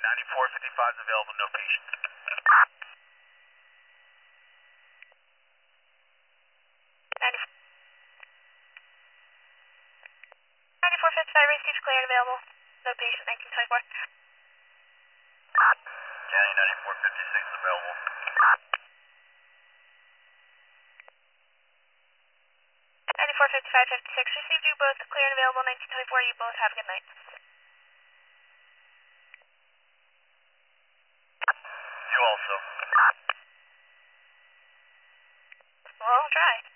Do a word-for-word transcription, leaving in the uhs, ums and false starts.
ninety-four fifty-five is available, no patients. ninety-four fifty-five received, clear and available, no patient, nineteen twenty-four. County ninety-four fifty-six is available. ninety-four fifty-five fifty-six received, you both clear and available, nineteen twenty-four, you both have a good night. You also. Well, I'll try.